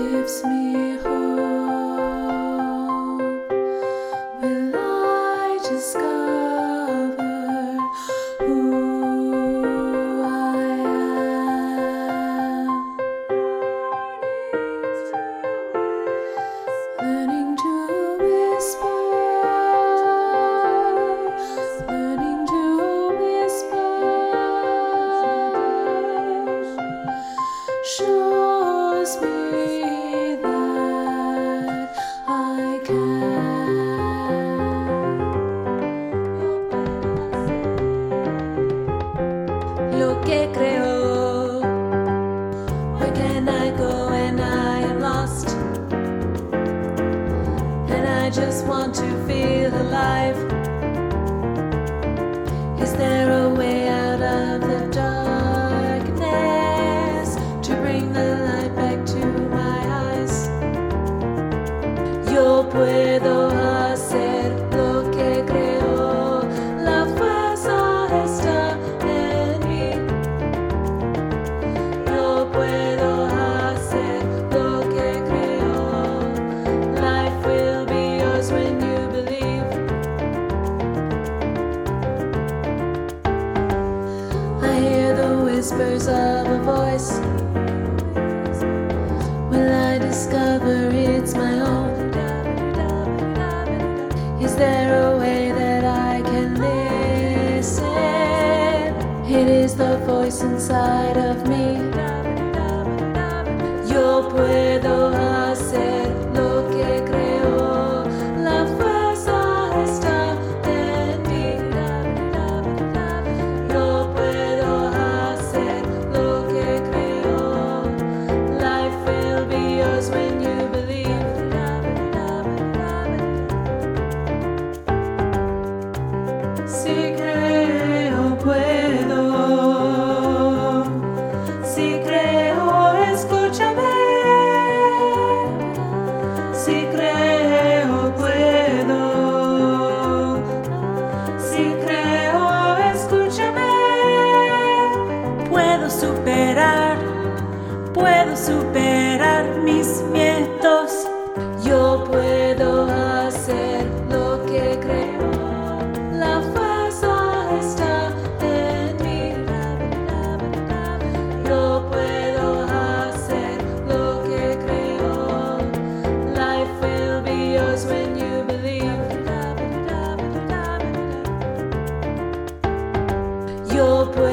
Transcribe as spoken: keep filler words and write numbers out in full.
gives me hope. Will I discover who I am? Learning to whisper, learning to whisper, shows me that I can. Lo que creo, where can I go when I am lost? And I just want to feel alive. Is there a way out of the darkness to bring the light back to my eyes? Yo puedo hacer lo que creo, la fuerza está en mí. Yo puedo hacer lo que creo, life will be yours when you believe. I hear the whispers of a voice. Will I discover it's my own? Is there a way that I can listen? It is the voice inside of me. Yo puedo hacer lo que creo, la fuerza está en mí. Yo puedo hacer lo que creo, life will be yours when you believe. Si creo puedo, si creo escúchame, si creo puedo, si creo escúchame, puedo superar, puedo superar mis miedos. Yo puedo hacer lo que creo, la fuerza está en mí. Yo puedo hacer lo que creo, life will be yours when you believe. Yo puedo